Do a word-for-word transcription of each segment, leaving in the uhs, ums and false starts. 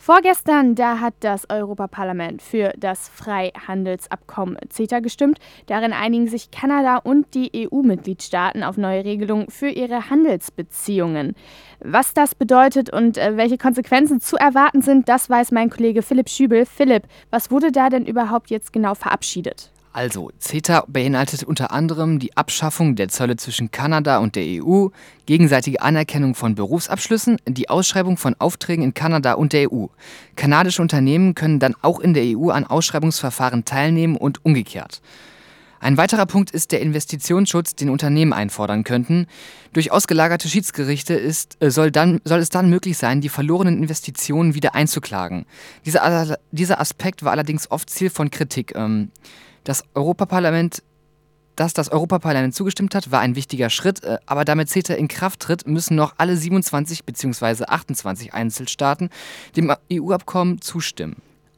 Vorgestern, da hat das Europaparlament für das Freihandelsabkommen CETA gestimmt. Darin einigen sich Kanada und die E U-Mitgliedstaaten auf neue Regelungen für ihre Handelsbeziehungen. Was das bedeutet und äh, welche Konsequenzen zu erwarten sind, das weiß mein Kollege Philipp Schübel. Philipp, was wurde da denn überhaupt jetzt genau verabschiedet? Also, CETA beinhaltet unter anderem die Abschaffung der Zölle zwischen Kanada und der E U, gegenseitige Anerkennung von Berufsabschlüssen, die Ausschreibung von Aufträgen in Kanada und der E U. Kanadische Unternehmen können dann auch in der E U an Ausschreibungsverfahren teilnehmen und umgekehrt. Ein weiterer Punkt ist der Investitionsschutz, den Unternehmen einfordern könnten. Durch ausgelagerte Schiedsgerichte ist, äh, soll, dann, soll es dann möglich sein, die verlorenen Investitionen wieder einzuklagen. Dieser, dieser Aspekt war allerdings oft Ziel von Kritik. Ähm, Das Europaparlament, dass das Europaparlament zugestimmt hat, war ein wichtiger Schritt, aber damit CETA in Kraft tritt, müssen noch alle siebenundzwanzig bzw. achtundzwanzig Einzelstaaten dem E U-Abkommen zustimmen.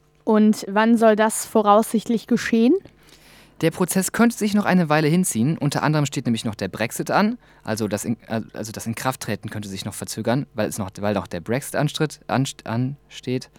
Und wann soll das voraussichtlich geschehen? Der Prozess könnte sich noch eine Weile hinziehen. Unter anderem steht nämlich noch der Brexit an, also das, in, also das Inkrafttreten könnte sich noch verzögern, weil, es noch, weil noch der Brexit anstritt, ansteht.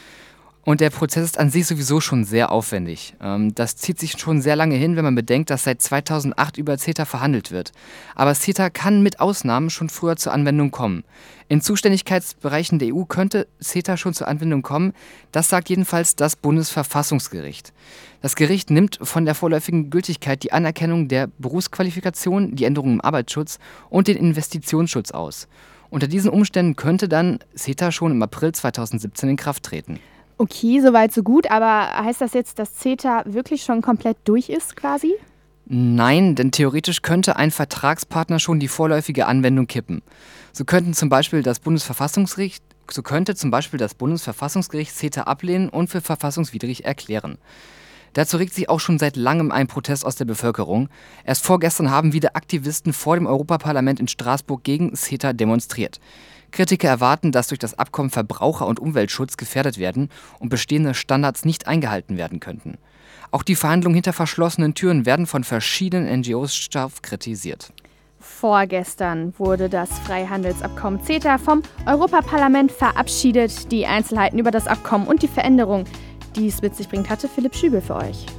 Und der Prozess ist an sich sowieso schon sehr aufwendig. Das zieht sich schon sehr lange hin, wenn man bedenkt, dass seit zweitausendacht über CETA verhandelt wird. Aber CETA kann mit Ausnahmen schon früher zur Anwendung kommen. In Zuständigkeitsbereichen der E U könnte CETA schon zur Anwendung kommen. Das sagt jedenfalls das Bundesverfassungsgericht. Das Gericht nimmt von der vorläufigen Gültigkeit die Anerkennung der Berufsqualifikation, die Änderungen im Arbeitsschutz und den Investitionsschutz aus. Unter diesen Umständen könnte dann CETA schon im April zweitausendsiebzehn in Kraft treten. Okay, soweit so gut, aber heißt das jetzt, dass CETA wirklich schon komplett durch ist quasi? Nein, denn theoretisch könnte ein Vertragspartner schon die vorläufige Anwendung kippen. So könnten zum Beispiel das Bundesverfassungsgericht, so könnte zum Beispiel das Bundesverfassungsgericht CETA ablehnen und für verfassungswidrig erklären. Dazu regt sich auch schon seit langem ein Protest aus der Bevölkerung. Erst vorgestern haben wieder Aktivisten vor dem Europaparlament in Straßburg gegen CETA demonstriert. Kritiker erwarten, dass durch das Abkommen Verbraucher- und Umweltschutz gefährdet werden und bestehende Standards nicht eingehalten werden könnten. Auch die Verhandlungen hinter verschlossenen Türen werden von verschiedenen N G Os scharf kritisiert. Vorgestern wurde das Freihandelsabkommen CETA vom Europaparlament verabschiedet. Die Einzelheiten über das Abkommen und die Veränderung, die es mit sich bringt, hatte Philipp Schübel für euch.